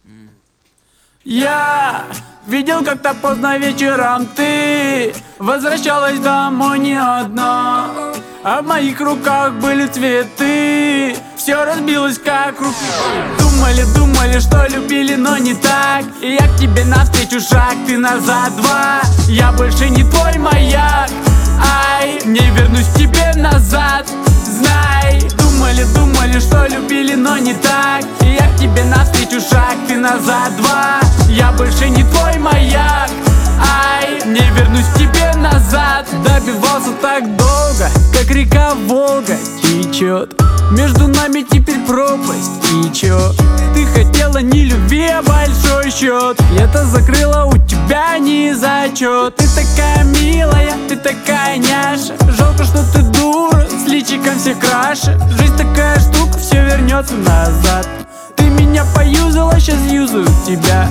Я видел, как-то поздно вечером ты возвращалась домой не одна, а в моих руках были цветы. Все разбилось как руки. Думали, что любили, но не так. И я к тебе навстречу шаг, ты назад два. Я больше не твой маяк. Ай, не вернусь к тебе назад. Знай, думали, что любили, но не так. И я к тебе навстречу шаг, ты назад два. Я больше не твой маяк. Ай, не вернусь к тебе назад. Добивался так долго, как река Волга течет. Между нами теперь пропасть, и чё? Ты хотела не любви, а большой счет. Лето закрыла, у тебя не зачет. Ты такая милая, ты такая няша. Жалко, что ты дура, с личиком все краше. Жизнь такая штука, все вернется назад. Ты меня поюзала, сейчас юзаю тебя.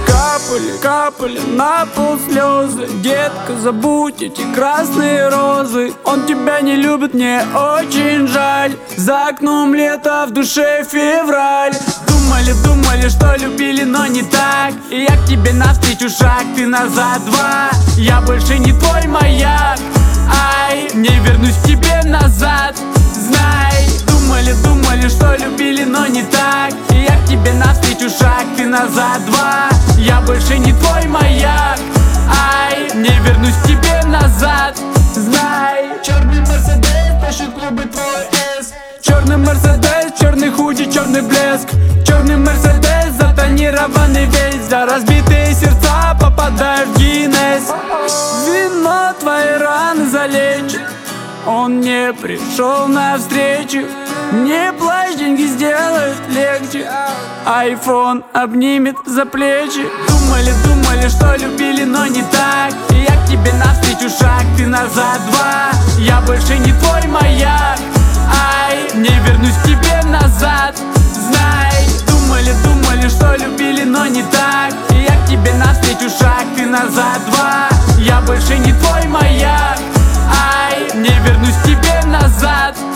Капали на пол слезы. Детка, забудь эти красные розы. Он тебя не любит, мне очень жаль. За окном лето, в душе февраль. Думали, что любили, но не так. И я к тебе навстречу шаг, ты назад два. Я больше не твой маяк. Ай, не вернусь к тебе назад. Знай, думали, что любили, но не так. И я к тебе навстречу шаг, ты назад два. Я больше не твой маяк. Ай, не вернусь к тебе назад. Знай. Черный Мерседес, тащит клубы твой эс. Черный Мерседес, черный худи, черный блеск. Черный Мерседес, затонированный весь. За разбитые сердца попадаешь в Гиннес. Вино твои раны залечит. Он не пришел навстречу. Не плачь, деньги сделают легче. Айфон обнимет за плечи. Думали, что любили, но не так. И я к тебе навстречу шаг, ты назад два. Я больше не твой маяк. Ай, не вернусь к тебе назад. Знай, думали, что любили, но не так. И я к тебе навстречу шаг, ты назад два. Я больше не твой маяк. Ай, не вернусь к тебе назад.